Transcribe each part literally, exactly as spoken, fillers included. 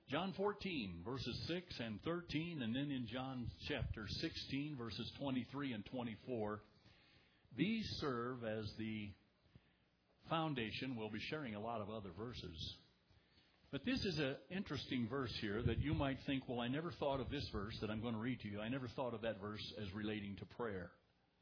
John fourteen, verses six and thirteen, and then in John chapter sixteen, verses twenty-three and twenty-four. These serve as the foundation. We'll be sharing a lot of other verses. But this is an interesting verse here that you might think, well, I never thought of this verse that I'm going to read to you. I never thought of that verse as relating to prayer.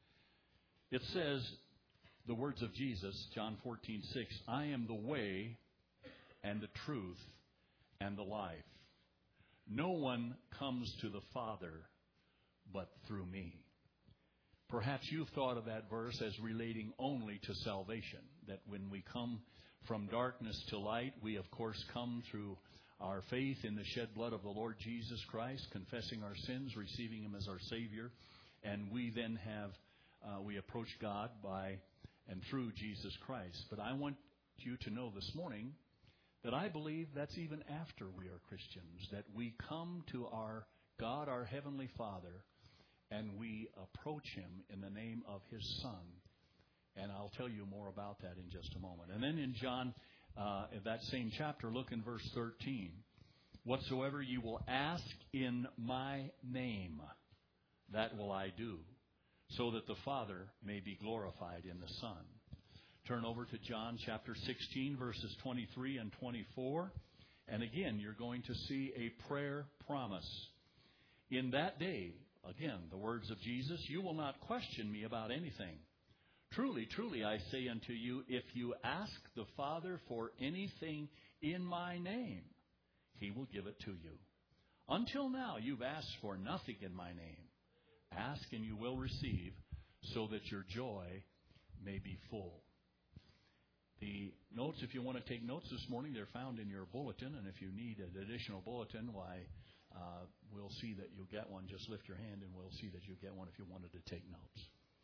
It says, the words of Jesus, John fourteen six, I am the way and the truth and the life. No one comes to the Father but through me. Perhaps you've thought of that verse as relating only to salvation, that when we come from darkness to light, we of course come through our faith in the shed blood of the Lord Jesus Christ, confessing our sins, receiving Him as our Savior, and we then have, uh, we approach God by and through Jesus Christ. But I want you to know this morning that I believe that's even after we are Christians, that we come to our God, our Heavenly Father, and we approach Him in the name of His Son. And I'll tell you more about that in just a moment. And then in John, uh, in that same chapter, look in verse thirteen. Whatsoever you will ask in my name, that will I do, so that the Father may be glorified in the Son. Turn over to John chapter sixteen, verses twenty-three and twenty-four. And again, you're going to see a prayer promise. In that day, again, the words of Jesus, you will not question me about anything. Truly, truly, I say unto you, if you ask the Father for anything in my name, He will give it to you. Until now, you've asked for nothing in my name. Ask and you will receive, so that your joy may be full. The notes, if you want to take notes this morning, they're found in your bulletin. And if you need an additional bulletin, why, uh, we'll see that you'll get one. Just lift your hand and we'll see that you get one if you wanted to take notes.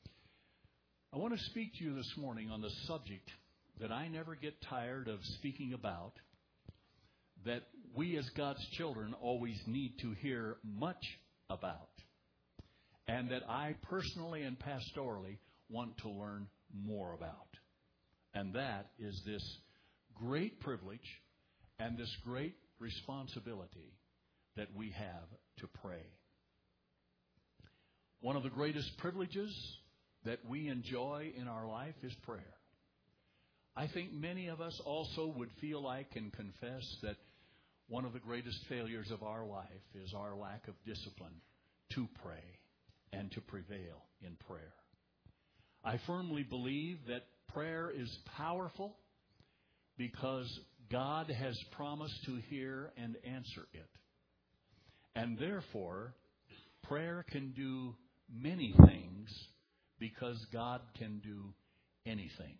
I want to speak to you this morning on the subject that I never get tired of speaking about, that we as God's children always need to hear much about, and that I personally and pastorally want to learn more about. And that is this great privilege and this great responsibility that we have to pray. One of the greatest privileges that we enjoy in our life is prayer. I think many of us also would feel like and confess that one of the greatest failures of our life is our lack of discipline to pray and to prevail in prayer. I firmly believe that prayer is powerful because God has promised to hear and answer it. And therefore, prayer can do many things because God can do anything.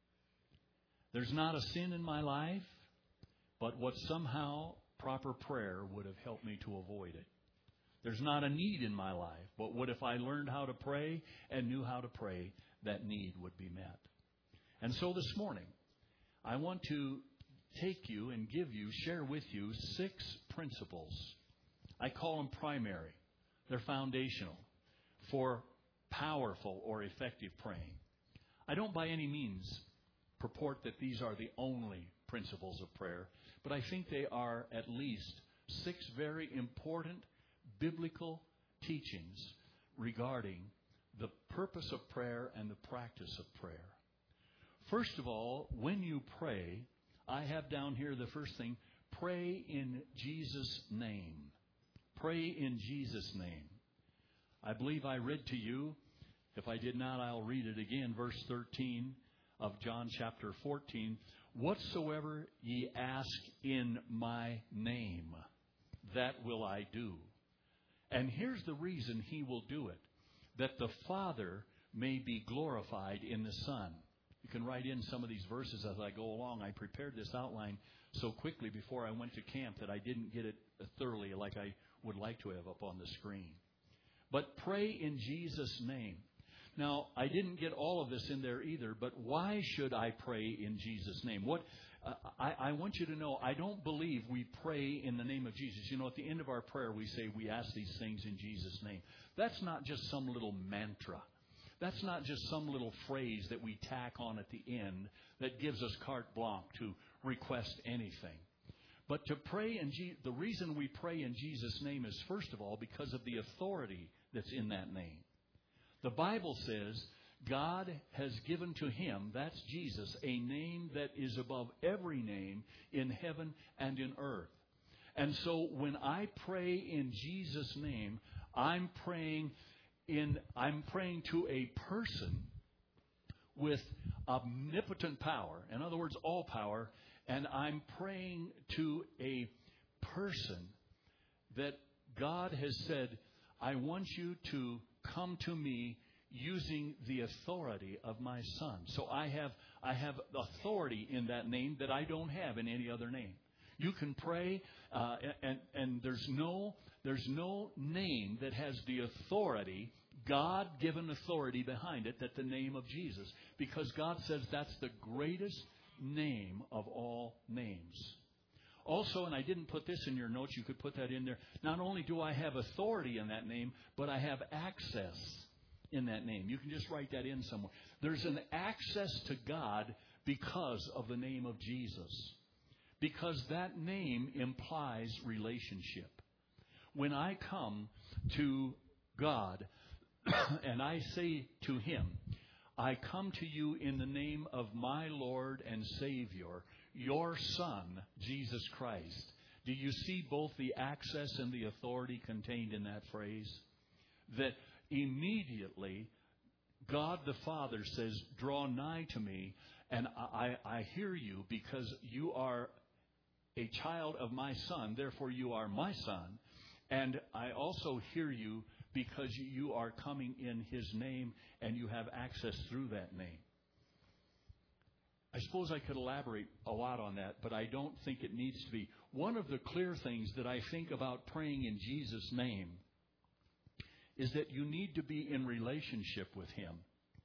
There's not a sin in my life, but what somehow proper prayer would have helped me to avoid it. There's not a need in my life, but what if I learned how to pray and knew how to pray, that need would be met. And so this morning, I want to take you and give you, share with you six principles. I call them primary. They're foundational for powerful or effective praying. I don't by any means purport that these are the only principles of prayer, but I think they are at least six very important biblical teachings regarding the purpose of prayer and the practice of prayer. First of all, when you pray, I have down here the first thing, pray in Jesus' name. Pray in Jesus' name. I believe I read to you, if I did not, I'll read it again, verse thirteen of John chapter fourteen. Whatsoever ye ask in my name, that will I do. And here's the reason He will do it, that the Father may be glorified in the Son. You can write in some of these verses as I go along. I prepared this outline so quickly before I went to camp that I didn't get it thoroughly like I would like to have up on the screen. But pray in Jesus' name. Now, I didn't get all of this in there either, but why should I pray in Jesus' name? What uh, I, I want you to know, I don't believe we pray in the name of Jesus. You know, at the end of our prayer, we say we ask these things in Jesus' name. That's not just some little mantra. That's not just some little phrase that we tack on at the end that gives us carte blanche to request anything. But to pray in Je- the reason we pray in Jesus' name is, first of all, because of the authority that's in that name. The Bible says God has given to him, that's Jesus, a name that is above every name in heaven and in earth. And so when I pray in Jesus' name, I'm praying in I'm praying to a person with omnipotent power, in other words, all power, and I'm praying to a person that God has said, I want you to come to me using the authority of my Son. So I have I have authority in that name that I don't have in any other name. You can pray, uh, and and there's no there's no name that has the authority, God-given authority behind it, that the name of Jesus, because God says that's the greatest name of all names. Also, and I didn't put this in your notes, you could put that in there. Not only do I have authority in that name, but I have access in that name. You can just write that in somewhere. There's an access to God because of the name of Jesus. Because that name implies relationship. When I come to God and I say to him, I come to you in the name of my Lord and Savior, your Son, Jesus Christ. Do you see both the access and the authority contained in that phrase? That immediately God the Father says, draw nigh to me, and I, I hear you because you are a child of my Son, therefore you are my Son. And I also hear you because you are coming in his name and you have access through that name. I suppose I could elaborate a lot on that, but I don't think it needs to be. One of the clear things that I think about praying in Jesus' name is that you need to be in relationship with him.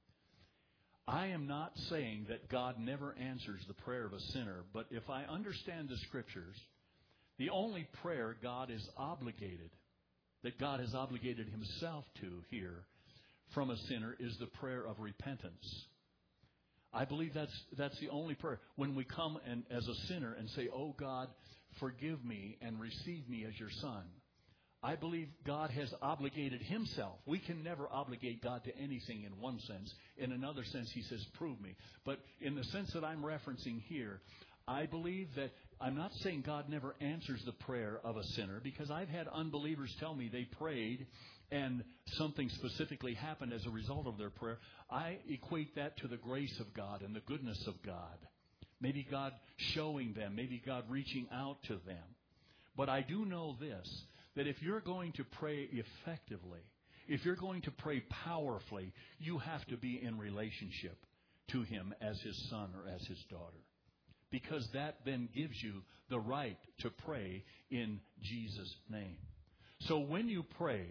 I am not saying that God never answers the prayer of a sinner, but if I understand the Scriptures, the only prayer God is obligated, that God has obligated himself to here from a sinner, is the prayer of repentance. I believe that's that's the only prayer. When we come and as a sinner and say, oh God, forgive me and receive me as your Son, I believe God has obligated himself. We can never obligate God to anything in one sense. In another sense, he says, prove me. But in the sense that I'm referencing here, I believe that I'm not saying God never answers the prayer of a sinner, because I've had unbelievers tell me they prayed and something specifically happened as a result of their prayer. I equate that to the grace of God and the goodness of God. Maybe God showing them, maybe God reaching out to them. But I do know this, that if you're going to pray effectively, if you're going to pray powerfully, you have to be in relationship to him as his son or as his daughter. Because that then gives you the right to pray in Jesus' name. So when you pray,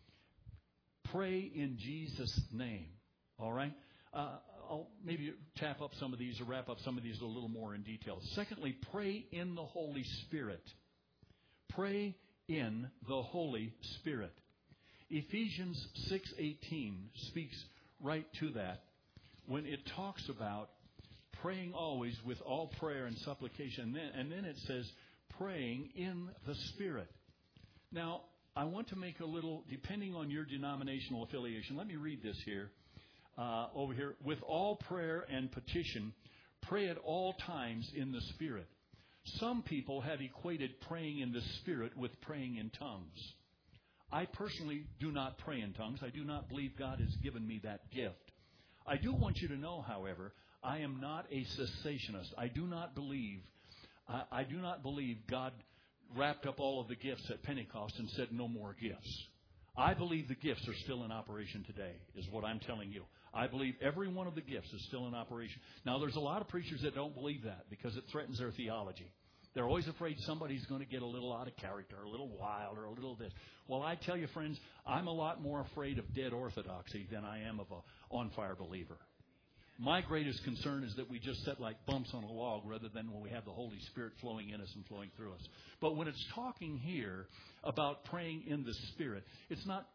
pray in Jesus' name. All right? Uh, I'll maybe tap up some of these or wrap up some of these a little more in detail. Secondly, pray in the Holy Spirit. Pray in the Holy Spirit. Ephesians six eighteen speaks right to that when it talks about praying always with all prayer and supplication. And then, and then it says praying in the Spirit. Now, I want to make a little, depending on your denominational affiliation, let me read this here, uh, over here. With all prayer and petition, pray at all times in the Spirit. Some people have equated praying in the Spirit with praying in tongues. I personally do not pray in tongues. I do not believe God has given me that gift. I do want you to know, however, I am not a cessationist. I do not believe, I, I do not believe God wrapped up all of the gifts at Pentecost and said no more gifts. I believe the gifts are still in operation today, is what I'm telling you. I believe every one of the gifts is still in operation. Now, there's a lot of preachers that don't believe that because it threatens their theology. They're always afraid somebody's going to get a little out of character, a little wild, or a little this. Well, I tell you, friends, I'm a lot more afraid of dead orthodoxy than I am of a on-fire believer. My greatest concern is that we just set like bumps on a log rather than when we have the Holy Spirit flowing in us and flowing through us. But when it's talking here about praying in the Spirit, it's not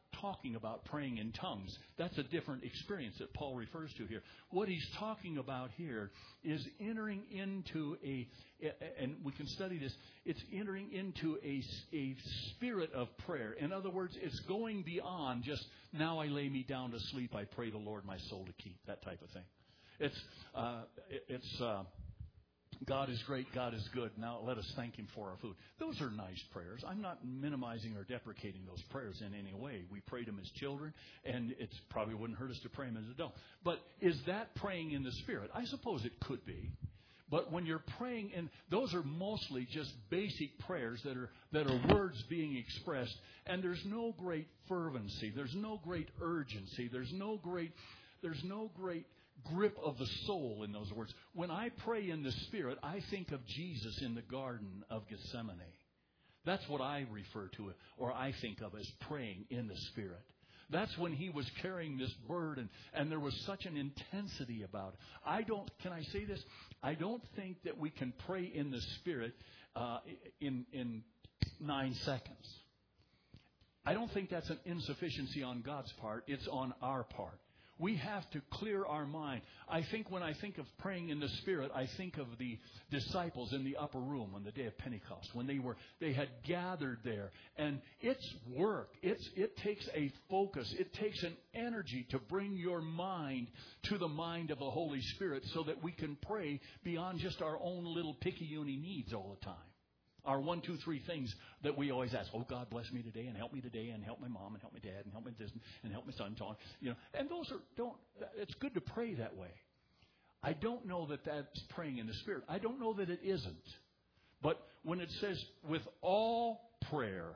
talking about praying in tongues. That's a different experience that Paul refers to here. What he's talking about here is entering into a, and we can study this, it's entering into a, a spirit of prayer. In other words, it's going beyond just, now I lay me down to sleep, I pray the Lord my soul to keep, that type of thing. It's, uh, it's, uh, God is great, God is good. Now let us thank Him for our food. Those are nice prayers. I'm not minimizing or deprecating those prayers in any way. We prayed them as children, and it probably wouldn't hurt us to pray them as adults. But is that praying in the Spirit? I suppose it could be. But when you're praying, and those are mostly just basic prayers that are that are words being expressed, and there's no great fervency, there's no great urgency, there's no great, there's no great grip of the soul in those words. When I pray in the Spirit, I think of Jesus in the Garden of Gethsemane. That's what I refer to, or I think of as praying in the Spirit. That's when He was carrying this burden, and there was such an intensity about it. I don't, can I say this? I don't think that we can pray in the Spirit uh, in, in nine seconds. I don't think that's an insufficiency on God's part. It's on our part. We have to clear our mind. I think when I think of praying in the Spirit, I think of the disciples in the upper room on the day of Pentecost, when they were they had gathered there. And it's work. It's it takes a focus. It takes an energy to bring your mind to the mind of the Holy Spirit so that we can pray beyond just our own little picky-uni needs all the time. Our one, two, three things that we always ask. Oh, God, bless me today and help me today and help my mom and help my dad and help my this and help my son, John. You know, and those are, don't, it's good to pray that way. I don't know that that's praying in the Spirit. I don't know that it isn't. But when it says with all prayer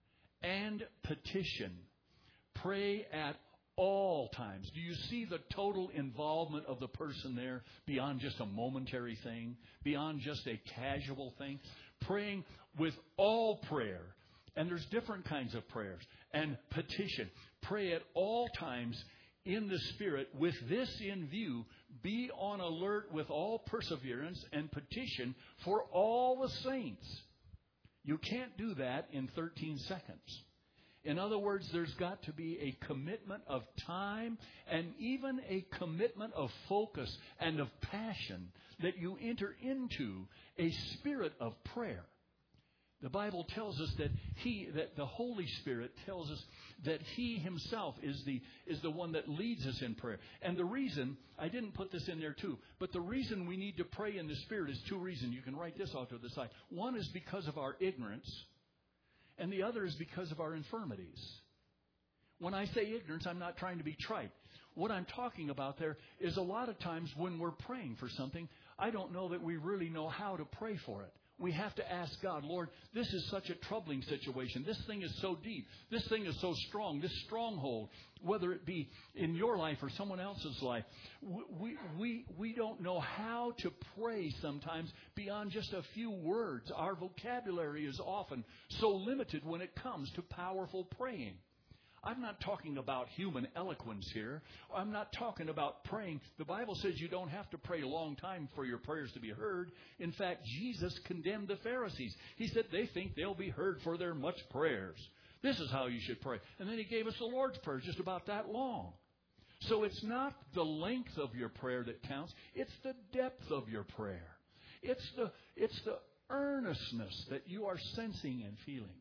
and petition, pray at all times. Do you see the total involvement of the person there beyond just a momentary thing, beyond just a casual thing? Praying with all prayer. And there's different kinds of prayers. And petition. Pray at all times in the Spirit with this in view. Be on alert with all perseverance and petition for all the saints. You can't do that in thirteen seconds. In other words, there's got to be a commitment of time and even a commitment of focus and of passion that you enter into a spirit of prayer. The Bible tells us that He, that the Holy Spirit tells us that He Himself is the is the one that leads us in prayer. And the reason, I didn't put this in there too, but the reason we need to pray in the Spirit is two reasons. You can write this off to the side. One is because of our ignorance, and the other is because of our infirmities. When I say ignorance, I'm not trying to be trite. What I'm talking about there is a lot of times when we're praying for something, I don't know that we really know how to pray for it. We have to ask God, Lord, this is such a troubling situation. This thing is so deep. This thing is so strong. This stronghold, whether it be in your life or someone else's life, we, we, we don't know how to pray sometimes beyond just a few words. Our vocabulary is often so limited when it comes to powerful praying. I'm not talking about human eloquence here. I'm not talking about praying. The Bible says you don't have to pray a long time for your prayers to be heard. In fact, Jesus condemned the Pharisees. He said they think they'll be heard for their much prayers. This is how you should pray. And then He gave us the Lord's Prayer just about that long. So it's not the length of your prayer that counts. It's the depth of your prayer. It's the, it's the earnestness that you are sensing and feeling.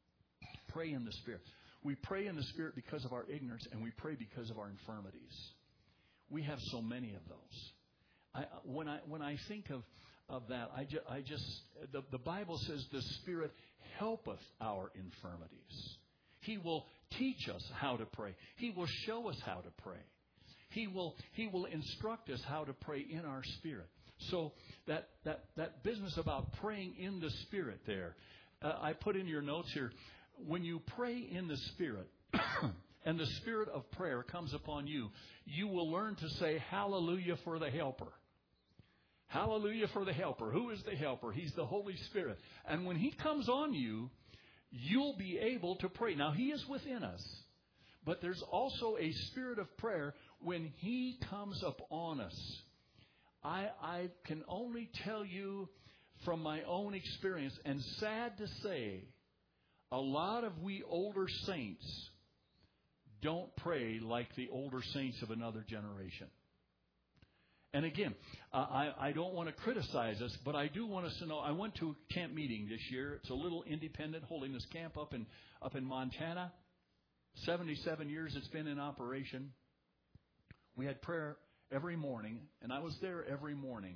Pray in the Spirit. We pray in the Spirit because of our ignorance, and we pray because of our infirmities. We have so many of those. I, when I when I think of, of that, I, ju- I just the, the Bible says the Spirit helpeth our infirmities. He will teach us how to pray. He will show us how to pray. He will He will instruct us how to pray in our spirit. So that that that business about praying in the Spirit there, uh, I put in your notes here. When you pray in the Spirit, and the Spirit of prayer comes upon you, you will learn to say hallelujah for the helper. Hallelujah for the helper. Who is the helper? He's the Holy Spirit. And when He comes on you, you'll be able to pray. Now, He is within us. But there's also a spirit of prayer when He comes upon us. I, I can only tell you from my own experience, and sad to say, a lot of we older saints don't pray like the older saints of another generation. And again, uh, I, I don't want to criticize us, but I do want us to know, I went to a camp meeting this year. It's a little independent holiness camp up in up in Montana. seventy-seven years it's been in operation. We had prayer every morning, and I was there every morning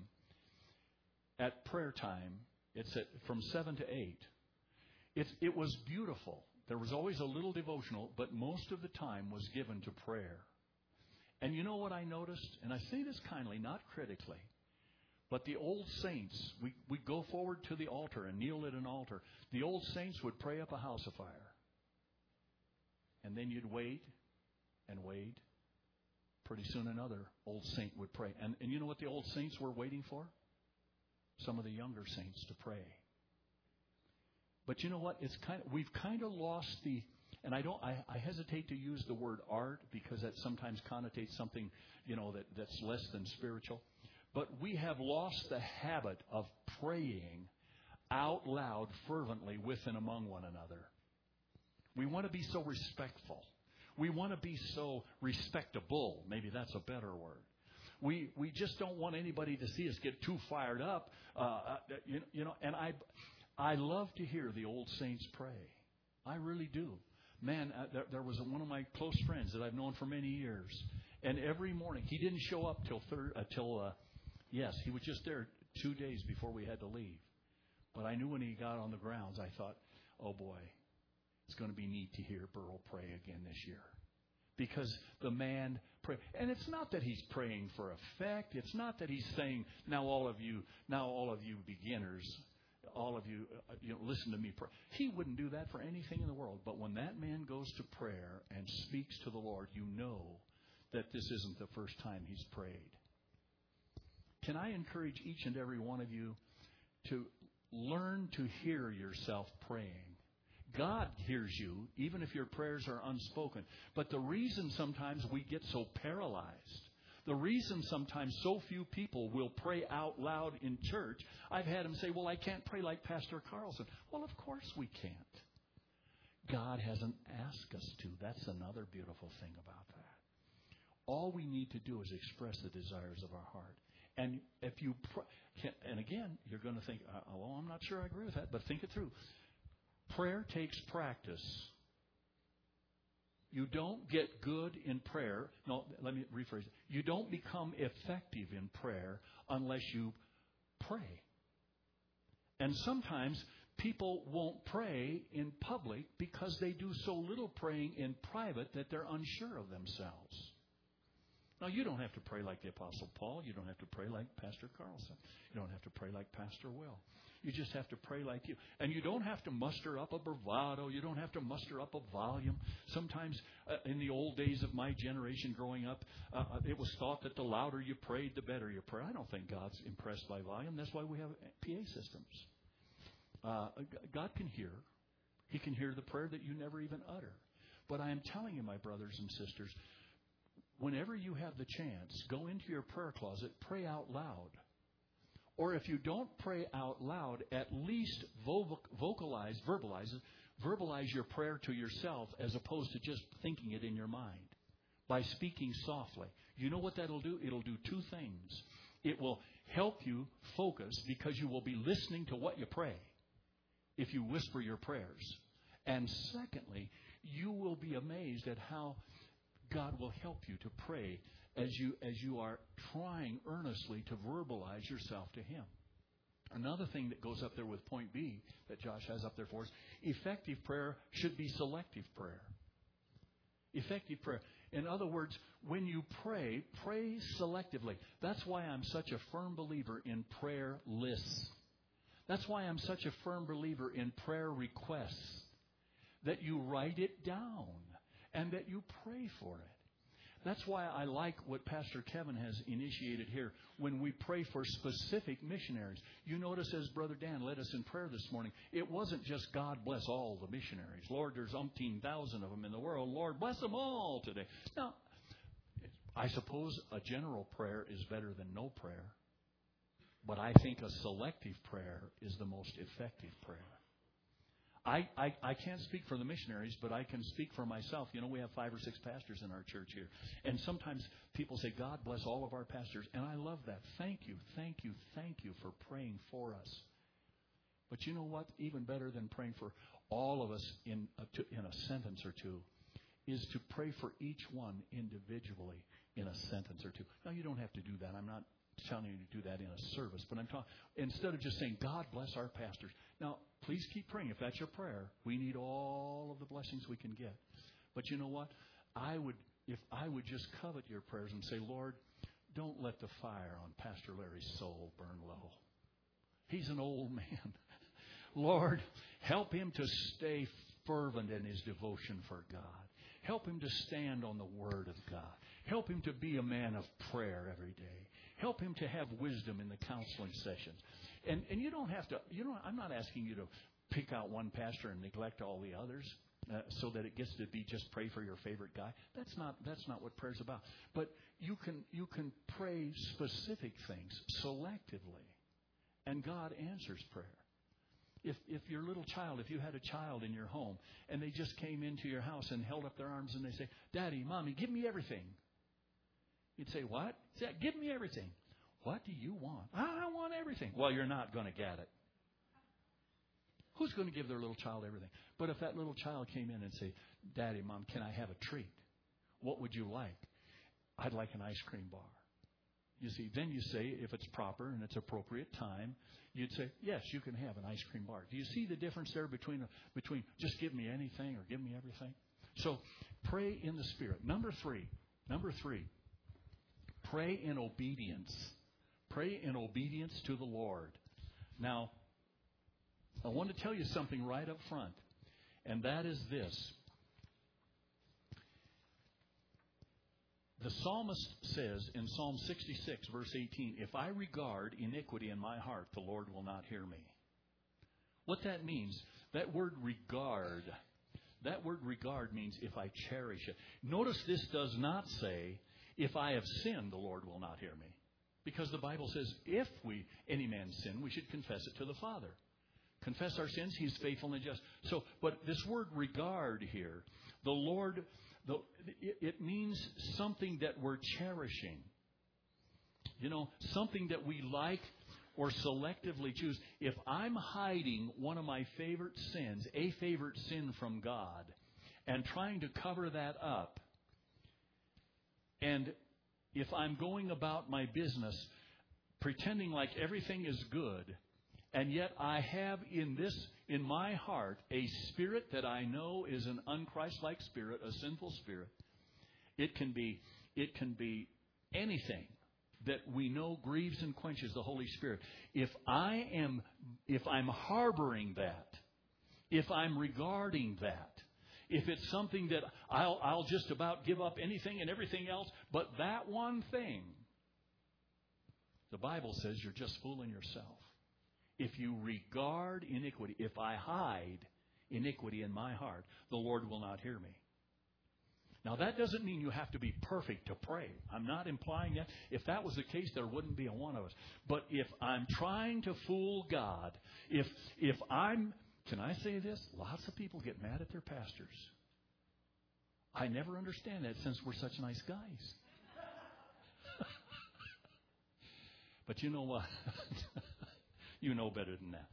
at prayer time. It's at, from seven to eight. It's, it was beautiful. There was always a little devotional, but most of the time was given to prayer. And you know what I noticed? And I say this kindly, not critically. But the old saints, we, we go forward to the altar and kneel at an altar. The old saints would pray up a house of fire. And then you'd wait and wait. Pretty soon another old saint would pray. And, and you know what the old saints were waiting for? Some of the younger saints to pray. But you know what? It's kind of, we've kind of lost the... And I don't. I, I hesitate to use the word art because that sometimes connotates something, you know, that, that's less than spiritual. But we have lost the habit of praying out loud, fervently, with and among one another. We want to be so respectful. We want to be so respectable. Maybe that's a better word. We we just don't want anybody to see us get too fired up. Uh, you, you know. And I I love to hear the old saints pray. I really do. Man, uh, there, there was one of my close friends that I've known for many years, and every morning he didn't show up till thir- uh, till uh, yes, he was just there two days before we had to leave. But I knew when he got on the grounds, I thought, oh boy, it's going to be neat to hear Burl pray again this year, because the man pray, and it's not that he's praying for effect. It's not that he's saying, now all of you, now all of you beginners. All of you, uh, you know, listen to me pray. He wouldn't do that for anything in the world. But when that man goes to prayer and speaks to the Lord, you know that this isn't the first time he's prayed. Can I encourage each and every one of you to learn to hear yourself praying? God hears you, even if your prayers are unspoken. But the reason sometimes we get so paralyzed, the reason sometimes so few people will pray out loud in church, I've had them say, well, I can't pray like Pastor Carlson. Well, of course we can't. God hasn't asked us to. That's another beautiful thing about that. All we need to do is express the desires of our heart. And if you, pr- and again, you're going to think, oh, I'm not sure I agree with that, but think it through. Prayer takes practice. You don't get good in prayer. No, let me rephrase it. You don't become effective in prayer unless you pray. And sometimes people won't pray in public because they do so little praying in private that they're unsure of themselves. Now, you don't have to pray like the Apostle Paul. You don't have to pray like Pastor Carlson. You don't have to pray like Pastor Will. You just have to pray like you. And you don't have to muster up a bravado. You don't have to muster up a volume. Sometimes uh, in the old days of my generation growing up, uh, it was thought that the louder you prayed, the better you pray. I don't think God's impressed by volume. That's why we have P A systems. Uh, God can hear. He can hear the prayer that you never even utter. But I am telling you, my brothers and sisters, whenever you have the chance, go into your prayer closet, pray out loud. Or if you don't pray out loud, at least vocalize, verbalize, verbalize your prayer to yourself as opposed to just thinking it in your mind by speaking softly. You know what that'll do? It'll do two things. It will help you focus because you will be listening to what you pray if you whisper your prayers. And secondly, you will be amazed at how God will help you to pray as you as you are trying earnestly to verbalize yourself to Him. Another thing that goes up there with point B that Josh has up there for us, effective prayer should be selective prayer. Effective prayer. In other words, when you pray, pray selectively. That's why I'm such a firm believer in prayer lists. That's why I'm such a firm believer in prayer requests. That you write it down and that you pray for it. That's why I like what Pastor Kevin has initiated here when we pray for specific missionaries. You notice as Brother Dan led us in prayer this morning, it wasn't just God bless all the missionaries. Lord, there's umpteen thousand of them in the world. Lord, bless them all today. Now, I suppose a general prayer is better than no prayer. But I think a selective prayer is the most effective prayer. I, I, I can't speak for the missionaries, but I can speak for myself. You know, we have five or six pastors in our church here. And sometimes people say, God bless all of our pastors. And I love that. Thank you, thank you, thank you for praying for us. But you know what? Even better than praying for all of us in a, to, in a sentence or two is to pray for each one individually in a sentence or two. Now, you don't have to do that. I'm not telling you to do that in a service. But I'm talking, instead of just saying, God bless our pastors. Now, please keep praying. If that's your prayer, we need all of the blessings we can get. But you know what? I would, if I would just covet your prayers and say, Lord, don't let the fire on Pastor Larry's soul burn low. He's an old man. Lord, help him to stay fervent in his devotion for God. Help him to stand on the Word of God. Help him to be a man of prayer every day. Help him to have wisdom in the counseling sessions. And and you don't have to, you know, I'm not asking you to pick out one pastor and neglect all the others uh, so that it gets to be just pray for your favorite guy. That's not that's not what prayer's about. But you can you can pray specific things selectively, and God answers prayer. If if your little child, if you had a child in your home and they just came into your house and held up their arms and they say, Daddy, Mommy, give me everything. You'd say, what? Say, give me everything. What do you want? I want everything. Well, you're not going to get it. Who's going to give their little child everything? But if that little child came in and say, Daddy, Mom, can I have a treat? What would you like? I'd like an ice cream bar. You see, then you say, if it's proper and it's appropriate time, you'd say, yes, you can have an ice cream bar. Do you see the difference there between between just give me anything or give me everything? So pray in the Spirit. Number three, number three, pray in obedience. Pray in obedience to the Lord. Now, I want to tell you something right up front, and that is this. The psalmist says in Psalm sixty-six, verse eighteen, if I regard iniquity in my heart, the Lord will not hear me. What that means, that word regard, that word regard means if I cherish it. Notice this does not say, if I have sinned, the Lord will not hear me. Because the Bible says, if we, any man sin, we should confess it to the Father. Confess our sins, He's faithful and just. So, but this word regard here, the Lord, the, it, it means something that we're cherishing. You know, something that we like or selectively choose. If I'm hiding one of my favorite sins, a favorite sin from God, and trying to cover that up, and if I'm going about my business pretending like everything is good, and yet I have in this, in my heart, a spirit that I know is an unchristlike spirit, a sinful spirit. It can be, it can be anything that we know grieves and quenches the Holy Spirit. If I am, if I'm harboring that, if I'm regarding that, if it's something that I'll, I'll just about give up anything and everything else, but that one thing, the Bible says you're just fooling yourself. If you regard iniquity, if I hide iniquity in my heart, the Lord will not hear me. Now, that doesn't mean you have to be perfect to pray. I'm not implying that. If that was the case, there wouldn't be a one of us. But if I'm trying to fool God, if if I'm, can I say this? Lots of people get mad at their pastors. I never understand that since we're such nice guys. But you know what? You know better than that.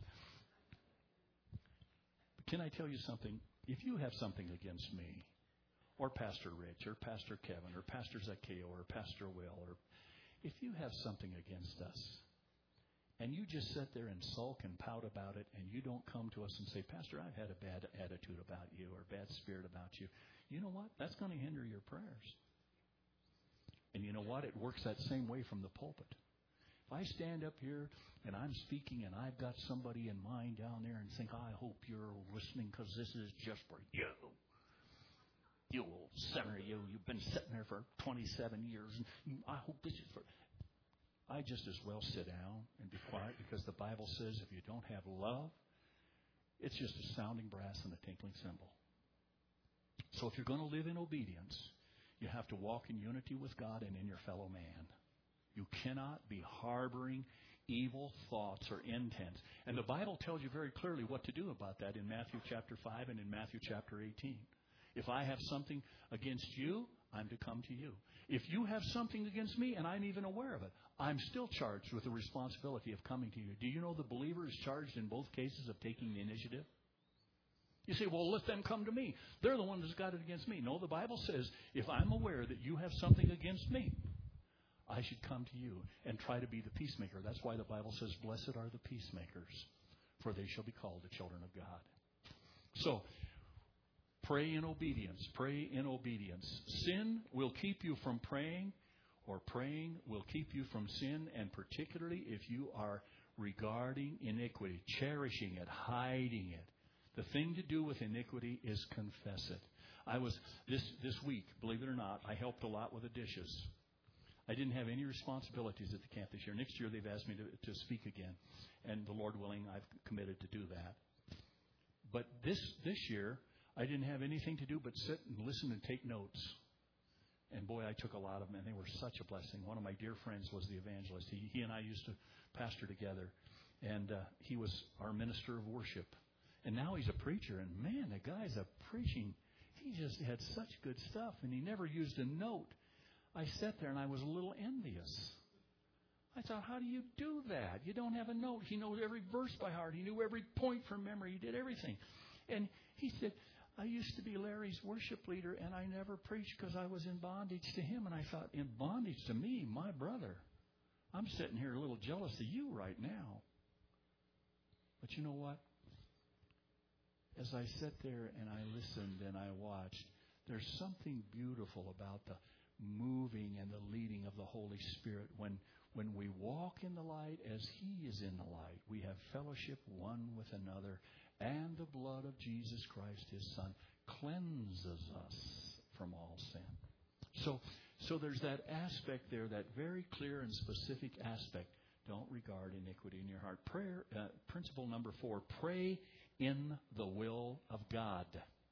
But can I tell you something? If you have something against me, or Pastor Rich, or Pastor Kevin, or Pastor Zacchaeus, or Pastor Will, or if you have something against us, and you just sit there and sulk and pout about it, and you don't come to us and say, Pastor, I've had a bad attitude about you, or a bad spirit about you, you know what? That's going to hinder your prayers. And you know what? It works that same way from the pulpit. If I stand up here and I'm speaking and I've got somebody in mind down there and think, I hope you're listening because this is just for you. You old sinner, you. You've been sitting there for twenty-seven years. And I hope this is for... I just as well sit down and be quiet because the Bible says if you don't have love, it's just a sounding brass and a tinkling cymbal. So if you're going to live in obedience, you have to walk in unity with God and in your fellow man. You cannot be harboring evil thoughts or intents. And the Bible tells you very clearly what to do about that in Matthew chapter five and in Matthew chapter eighteen. If I have something against you, I'm to come to you. If you have something against me and I'm even aware of it, I'm still charged with the responsibility of coming to you. Do you know the believer is charged in both cases of taking the initiative? You say, well, let them come to me. They're the ones that's got it against me. No, the Bible says, if I'm aware that you have something against me, I should come to you and try to be the peacemaker. That's why the Bible says, blessed are the peacemakers, for they shall be called the children of God. So, pray in obedience. Pray in obedience. Sin will keep you from praying, or praying will keep you from sin, and particularly if you are regarding iniquity, cherishing it, hiding it. The thing to do with iniquity is confess it. I was, this, this week, believe it or not, I helped a lot with the dishes. I didn't have any responsibilities at the camp this year. Next year they've asked me to, to speak again. And the Lord willing, I've committed to do that. But this, this year, I didn't have anything to do but sit and listen and take notes. And boy, I took a lot of them, and they were such a blessing. One of my dear friends was the evangelist. He, he and I used to pastor together. And uh, he was our minister of worship. And now he's a preacher, and man, the guy's a preaching. He just had such good stuff, and he never used a note. I sat there, and I was a little envious. I thought, how do you do that? You don't have a note. He knows every verse by heart. He knew every point from memory. He did everything. And he said, I used to be Larry's worship leader, and I never preached because I was in bondage to him. And I thought, in bondage to me, my brother? I'm sitting here a little jealous of you right now. But you know what? As I sat there and I listened and I watched, there's something beautiful about the moving and the leading of the Holy Spirit. When when we walk in the light as He is in the light, we have fellowship one with another, and the blood of Jesus Christ, His Son, cleanses us from all sin. So, so there's that aspect there, that very clear and specific aspect. Don't regard iniquity in your heart. Prayer, uh, principle number four, pray in the will of God.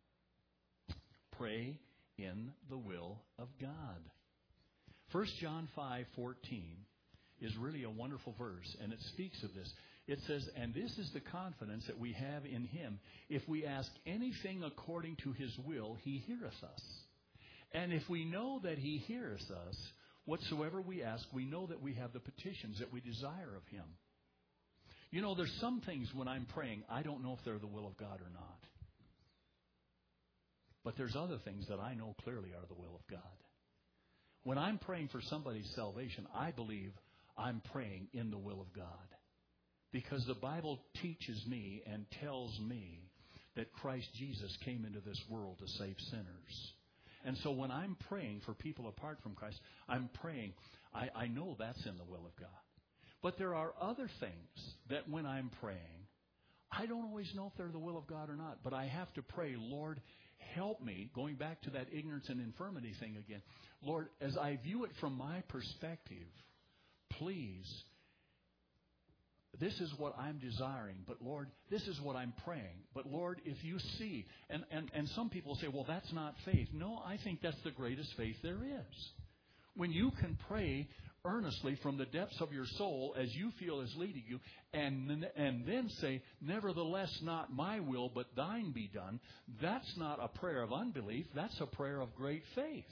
Pray in the will of God. First John five fourteen is really a wonderful verse, and it speaks of this. It says, and this is the confidence that we have in Him. If we ask anything according to His will, He heareth us. And if we know that He heareth us, whatsoever we ask, we know that we have the petitions that we desire of Him. You know, there's some things when I'm praying, I don't know if they're the will of God or not. But there's other things that I know clearly are the will of God. When I'm praying for somebody's salvation, I believe I'm praying in the will of God. Because the Bible teaches me and tells me that Christ Jesus came into this world to save sinners. And so when I'm praying for people apart from Christ, I'm praying, I, I know that's in the will of God. But there are other things that when I'm praying, I don't always know if they're the will of God or not. But I have to pray, Lord, help me, going back to that ignorance and infirmity thing again. Lord, as I view it from my perspective, please, this is what I'm desiring. But Lord, this is what I'm praying. But Lord, if you see, and, and, and some people say, well, that's not faith. No, I think that's the greatest faith there is. When you can pray earnestly from the depths of your soul as you feel is leading you, and, and then say, nevertheless, not my will, but thine be done, that's not a prayer of unbelief. That's a prayer of great faith.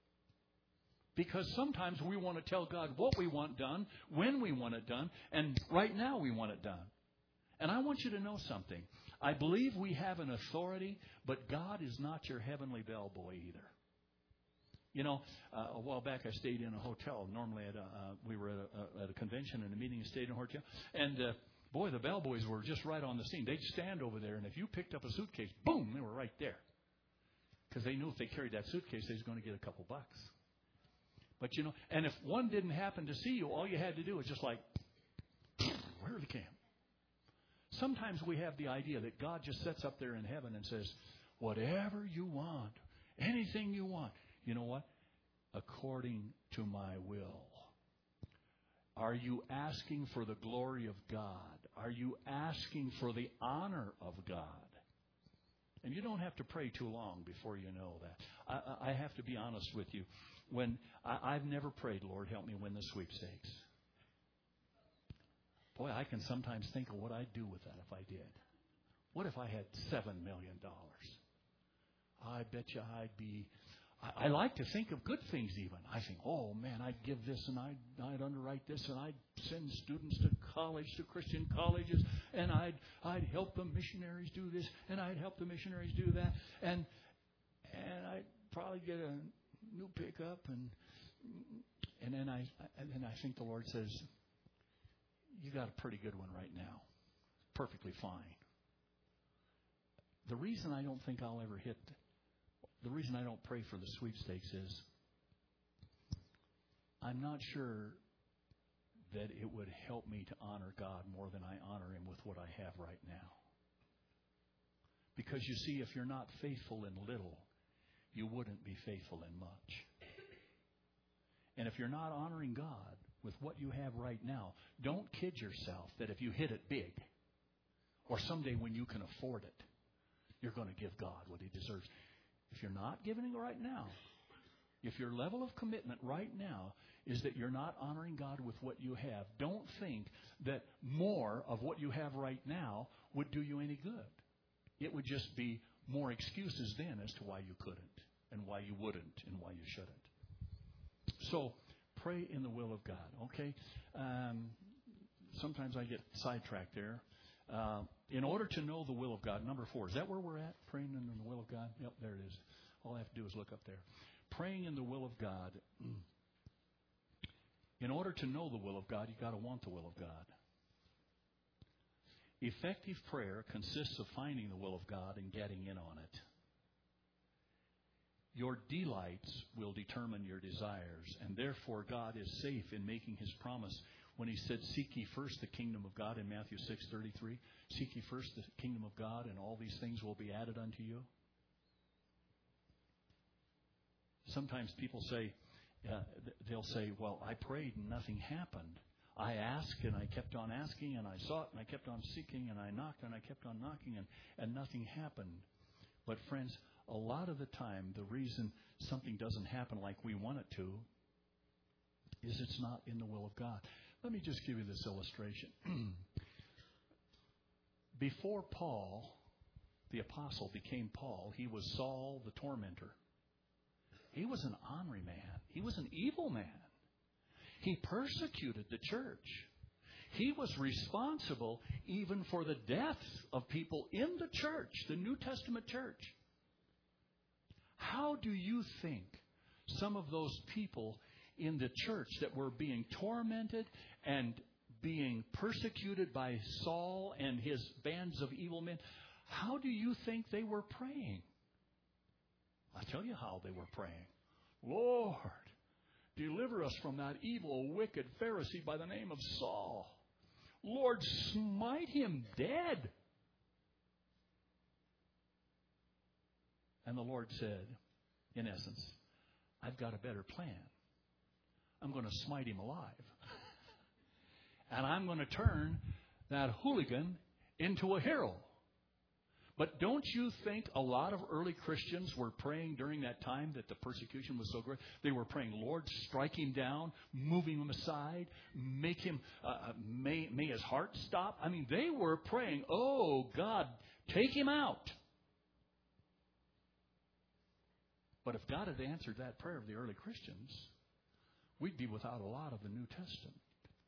Because sometimes we want to tell God what we want done, when we want it done, and right now we want it done. And I want you to know something. I believe we have an authority, but God is not your heavenly bellboy either. You know, uh, a while back I stayed in a hotel. Normally at a, uh, we were at a, at a convention and a meeting and stayed in a hotel. And uh, boy, the bellboys were just right on the scene. They'd stand over there, and if you picked up a suitcase, boom, they were right there. Because they knew if they carried that suitcase, they was going to get a couple bucks. But, you know, and if one didn't happen to see you, all you had to do was just like, where they came. Sometimes we have the idea that God just sits up there in heaven and says, whatever you want, anything you want. You know what? According to my will. Are you asking for the glory of God? Are you asking for the honor of God? And you don't have to pray too long before you know that. I, I have to be honest with you. When I, I've never prayed, Lord, help me win the sweepstakes. Boy, I can sometimes think of what I'd do with that if I did. What if I had seven million dollars? I bet you I'd be... I, I like to think of good things even. I think, oh, man, I'd give this and I'd, I'd underwrite this and I'd send students to college, to Christian colleges, and I'd, I'd help the missionaries do this and I'd help the missionaries do that. And, and I'd probably get a new pickup. And, and, then I, and then I think the Lord says, you got a pretty good one right now. Perfectly fine. The reason I don't think I'll ever hit, the reason I don't pray for the sweepstakes is I'm not sure that it would help me to honor God more than I honor Him with what I have right now. Because you see, if you're not faithful in little, you wouldn't be faithful in much. And if you're not honoring God with what you have right now, don't kid yourself that if you hit it big, or someday when you can afford it, you're going to give God what He deserves. If you're not giving it right now, if your level of commitment right now is that you're not honoring God with what you have, don't think that more of what you have right now would do you any good. It would just be more excuses then as to why you couldn't and why you wouldn't and why you shouldn't. So pray in the will of God, okay? Um, sometimes I get sidetracked there. Uh, in order to know the will of God, number four, is that where we're at? Praying in the will of God? Yep, there it is. All I have to do is look up there. Praying in the will of God. In order to know the will of God, you've got to want the will of God. Effective prayer consists of finding the will of God and getting in on it. Your delights will determine your desires, and therefore God is safe in making His promise when He said, seek ye first the kingdom of God in Matthew six thirty-three. Seek ye first the kingdom of God, and all these things will be added unto you. Sometimes people say, uh, they'll say, well, I prayed and nothing happened. I asked and I kept on asking and I sought and I kept on seeking and I knocked and I kept on knocking and, and nothing happened. But friends, a lot of the time the reason something doesn't happen like we want it to is it's not in the will of God. Let me just give you this illustration. Before Paul, the apostle, became Paul, he was Saul the tormentor. He was an ornery man. He was an evil man. He persecuted the church. He was responsible even for the deaths of people in the church, the New Testament church. How do you think some of those people in the church that were being tormented and being persecuted by Saul and his bands of evil men, how do you think they were praying? I'll tell you how they were praying. Lord, deliver us from that evil, wicked Pharisee by the name of Saul. Lord, smite him dead. And the Lord said, in essence, I've got a better plan. I'm going to smite him alive. And I'm going to turn that hooligan into a hero. But don't you think a lot of early Christians were praying during that time that the persecution was so great? They were praying, Lord, strike him down, move him aside, make him, uh, may, may his heart stop. I mean, they were praying, oh, God, take him out. But if God had answered that prayer of the early Christians, we'd be without a lot of the New Testament.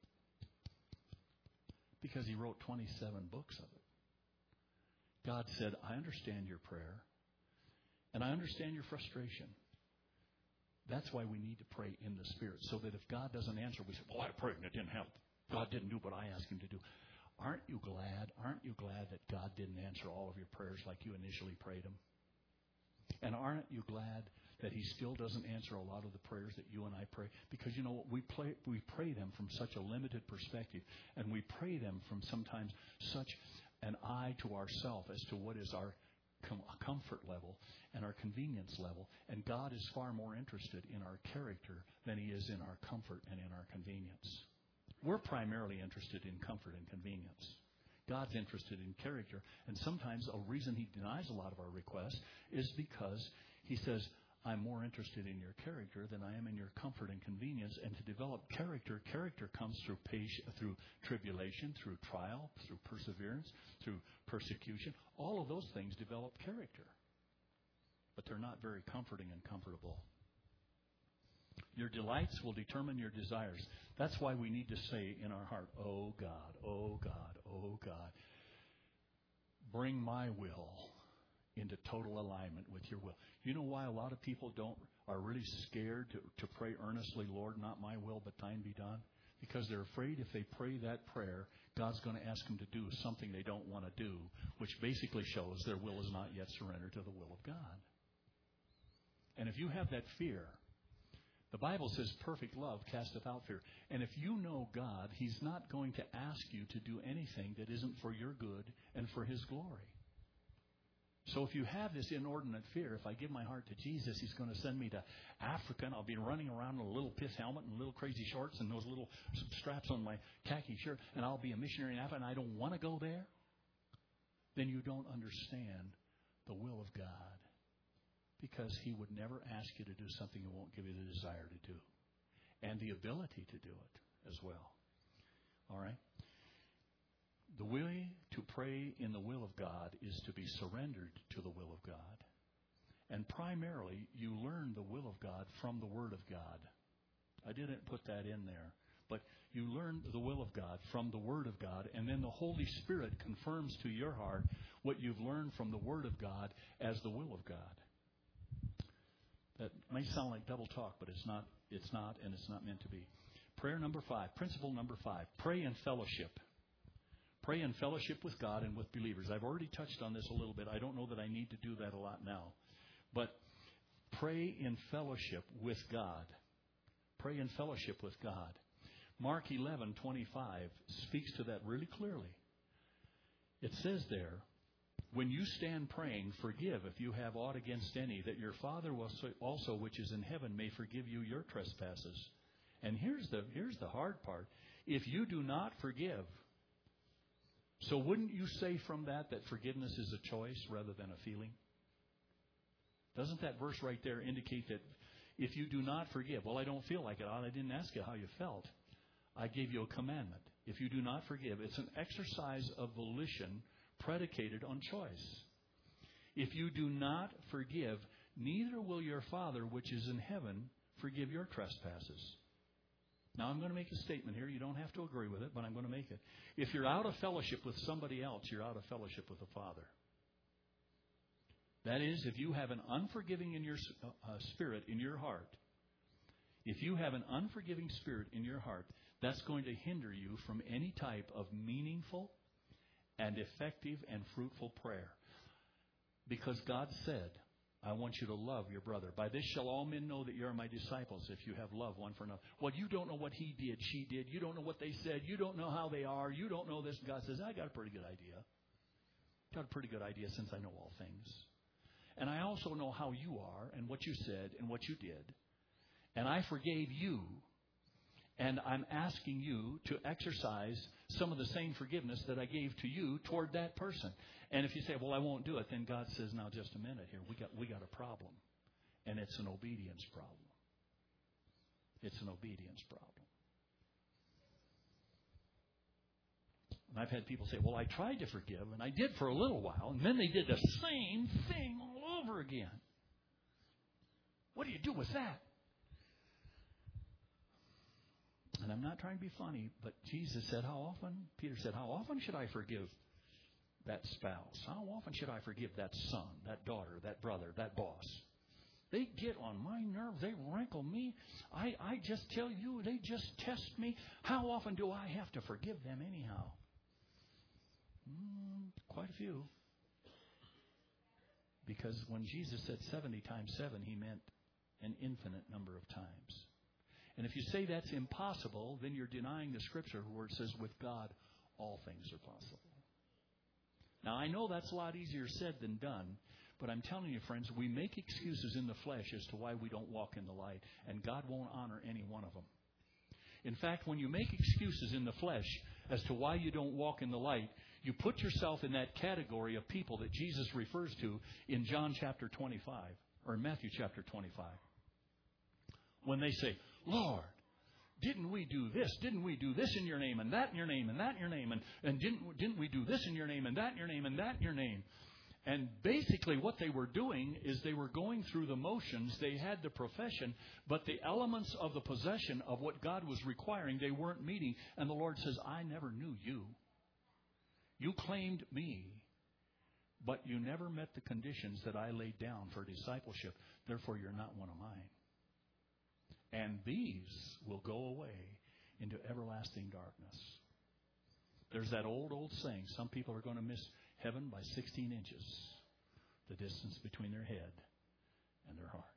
Because He wrote twenty-seven books of it. God said, I understand your prayer, and I understand your frustration. That's why we need to pray in the Spirit, so that if God doesn't answer, we say, well, I prayed and it didn't help. God didn't do what I asked Him to do. Aren't you glad, aren't you glad that God didn't answer all of your prayers like you initially prayed them? And aren't you glad that He still doesn't answer a lot of the prayers that you and I pray? Because, you know what, we, play, we pray them from such a limited perspective, and we pray them from sometimes such an eye to ourselves as to what is our com- comfort level and our convenience level. And God is far more interested in our character than He is in our comfort and in our convenience. We're primarily interested in comfort and convenience. God's interested in character. And sometimes a reason He denies a lot of our requests is because He says, I'm more interested in your character than I am in your comfort and convenience. And to develop character, character comes through patience, through tribulation, through trial, through perseverance, through persecution. All of those things develop character. But they're not very comforting and comfortable. Your delights will determine your desires. That's why we need to say in our heart, oh God, oh God, oh God, bring my will into total alignment with your will. You know why a lot of people don't are really scared to, to pray earnestly, Lord, not my will, but thine be done? Because they're afraid if they pray that prayer, God's going to ask them to do something they don't want to do, which basically shows their will is not yet surrendered to the will of God. And if you have that fear, the Bible says perfect love casteth out fear. And if you know God, He's not going to ask you to do anything that isn't for your good and for His glory. So if you have this inordinate fear, if I give my heart to Jesus, He's going to send me to Africa and I'll be running around in a little piss helmet and little crazy shorts and those little straps on my khaki shirt, and I'll be a missionary in Africa and I don't want to go there, then you don't understand the will of God. Because He would never ask you to do something He won't give you the desire to do. And the ability to do it as well. All right? The way to pray in the will of God is to be surrendered to the will of God. And primarily, you learn the will of God from the Word of God. I didn't put that in there. But you learn the will of God from the Word of God, and then the Holy Spirit confirms to your heart what you've learned from the Word of God as the will of God. That may sound like double talk, but it's not, it's not, and it's not meant to be. Prayer number five, principle number five, pray in fellowship. Pray in fellowship with God and with believers. I've already touched on this a little bit. I don't know that I need to do that a lot now. But pray in fellowship with God. Pray in fellowship with God. Mark eleven twenty-five speaks to that really clearly. It says there, when you stand praying, forgive if you have aught against any, that your Father also which is in heaven may forgive you your trespasses. And here's the here's the hard part. If you do not forgive, so wouldn't you say from that that forgiveness is a choice rather than a feeling? Doesn't that verse right there indicate that if you do not forgive, well, I don't feel like it. I didn't ask you how you felt. I gave you a commandment. If you do not forgive, it's an exercise of volition predicated on choice. If you do not forgive, neither will your Father which is in heaven forgive your trespasses. Now, I'm going to make a statement here. You don't have to agree with it, but I'm going to make it. If you're out of fellowship with somebody else, you're out of fellowship with the Father. That is, if you have an unforgiving in your uh, spirit in your heart, if you have an unforgiving spirit in your heart, that's going to hinder you from any type of meaningful and effective and fruitful prayer. Because God said, I want you to love your brother. By this shall all men know that you are my disciples, if you have love one for another. Well, you don't know what he did, she did. You don't know what they said. You don't know how they are. You don't know this. God says, I got a pretty good idea. Got a pretty good idea since I know all things. And I also know how you are and what you said and what you did. And I forgave you. And I'm asking you to exercise some of the same forgiveness that I gave to you toward that person. And if you say, well, I won't do it, then God says, now just a minute here. We got we got a problem. And it's an obedience problem. It's an obedience problem. And I've had people say, well, I tried to forgive, and I did for a little while, and then they did the same thing all over again. What do you do with that? And I'm not trying to be funny, but Jesus said, how often? Peter said, how often should I forgive that spouse? How often should I forgive that son, that daughter, that brother, that boss? They get on my nerves. They rankle me. I, I just tell you, they just test me. How often do I have to forgive them anyhow? Mm, quite a few. Because when Jesus said seventy times seven, he meant an infinite number of times. And if you say that's impossible, then you're denying the Scripture where it says, with God, all things are possible. Now, I know that's a lot easier said than done, but I'm telling you, friends, we make excuses in the flesh as to why we don't walk in the light, and God won't honor any one of them. In fact, when you make excuses in the flesh as to why you don't walk in the light, you put yourself in that category of people that Jesus refers to in John chapter twenty-five, or in Matthew chapter twenty-five, when they say, Lord, didn't we do this? Didn't we do this in your name and that in your name and that in your name? And, and didn't, didn't we do this in your name and that in your name and that in your name? And basically what they were doing is they were going through the motions. They had the profession, but the elements of the possession of what God was requiring, they weren't meeting. And the Lord says, I never knew you. You claimed me, but you never met the conditions that I laid down for discipleship. Therefore, you're not one of mine. And these will go away into everlasting darkness. There's that old, old saying, some people are going to miss heaven by sixteen inches, the distance between their head and their heart.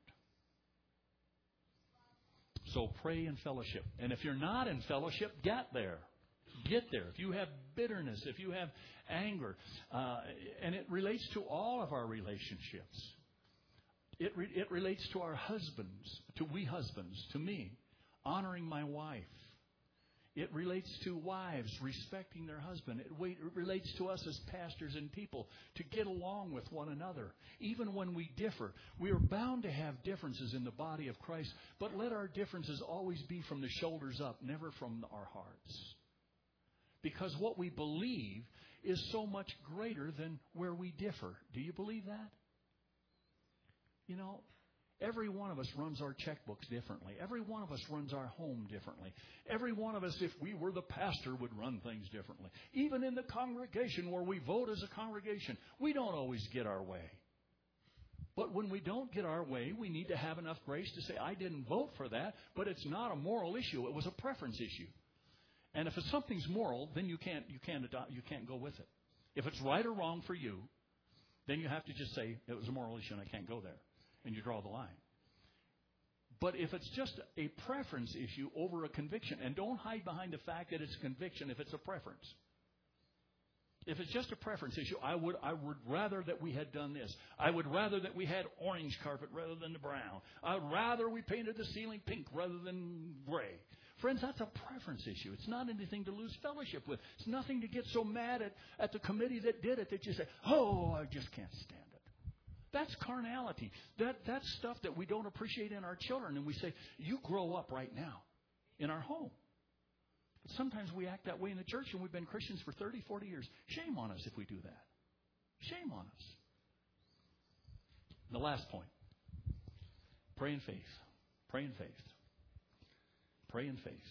So pray in fellowship. And if you're not in fellowship, get there. Get there. If you have bitterness, if you have anger, uh, and it relates to all of our relationships. It re- it relates to our husbands, to we husbands, to me, honoring my wife. It relates to wives respecting their husband. It, wait, it relates to us as pastors and people to get along with one another. Even when we differ, we are bound to have differences in the body of Christ, but let our differences always be from the shoulders up, never from our hearts. Because what we believe is so much greater than where we differ. Do you believe that? You know, every one of us runs our checkbooks differently. Every one of us runs our home differently. Every one of us, if we were the pastor, would run things differently. Even in the congregation where we vote as a congregation, we don't always get our way. But when we don't get our way, we need to have enough grace to say, I didn't vote for that, but it's not a moral issue. It was a preference issue. And if it's something's moral, then you can't you can't adopt, you can't go with it. If it's right or wrong for you, then you have to just say it was a moral issue and I can't go there. And you draw the line. But if it's just a preference issue over a conviction, and don't hide behind the fact that it's a conviction if it's a preference. If it's just a preference issue, I would I would rather that we had done this. I would rather that we had orange carpet rather than the brown. I would rather we painted the ceiling pink rather than gray. Friends, that's a preference issue. It's not anything to lose fellowship with. It's nothing to get so mad at, at the committee that did it that you say, oh, I just can't stand it. That's carnality. That That's stuff that we don't appreciate in our children. And we say, you grow up right now in our home. But sometimes we act that way in the church, and we've been Christians for thirty, forty years. Shame on us if we do that. Shame on us. The last point. Pray in faith. Pray in faith. Pray in faith.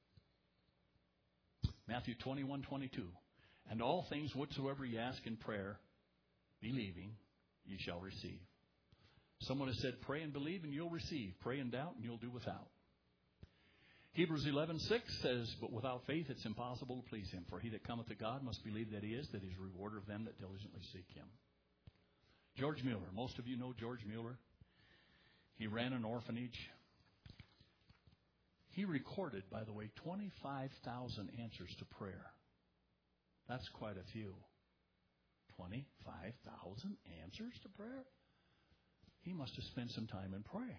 Matthew twenty-one, twenty-two. And all things whatsoever ye ask in prayer, believing, ye shall receive. Someone has said, pray and believe and you'll receive. Pray and doubt and you'll do without. Hebrews eleven six says, but without faith it's impossible to please him. For he that cometh to God must believe that he is, that he is a rewarder of them that diligently seek him. George Mueller. Most of you know George Mueller. He ran an orphanage. He recorded, by the way, twenty-five thousand answers to prayer. That's quite a few. twenty-five thousand answers to prayer? He must have spent some time in praying.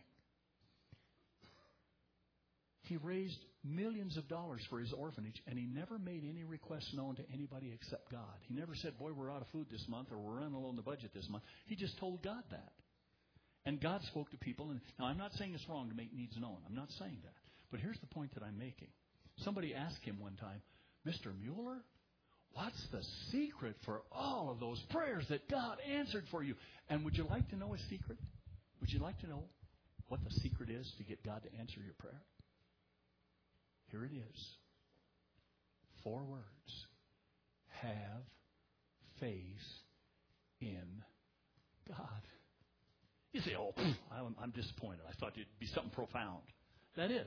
He raised millions of dollars for his orphanage, and he never made any requests known to anybody except God. He never said, boy, we're out of food this month, or we're running low on the budget this month. He just told God that. And God spoke to people. And now, I'm not saying it's wrong to make needs known. I'm not saying that. But here's the point that I'm making. Somebody asked him one time, Mister Mueller, what's the secret for all of those prayers that God answered for you? And would you like to know a secret? Would you like to know what the secret is to get God to answer your prayer? Here it is. Four words. Have faith in God. You say, oh, pff, I'm, I'm disappointed. I thought it'd be something profound. That is.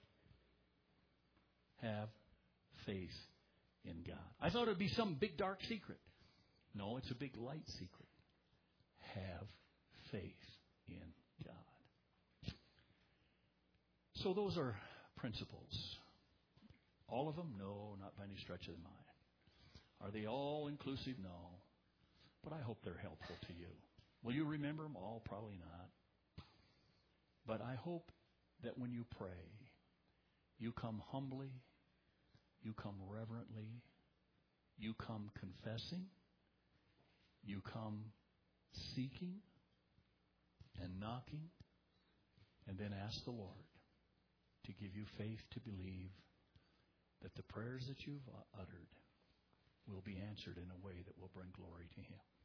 Have faith in God. I thought it would be some big dark secret. No, it's a big light secret. Have faith in God. So those are principles. All of them? No, not by any stretch of the mind. Are they all inclusive? No. But I hope they're helpful to you. Will you remember them all? Probably not. But I hope that when you pray, you come humbly, you come reverently, you come confessing, you come seeking, and knocking, and then ask the Lord to give you faith to believe that the prayers that you've uttered will be answered in a way that will bring glory to Him.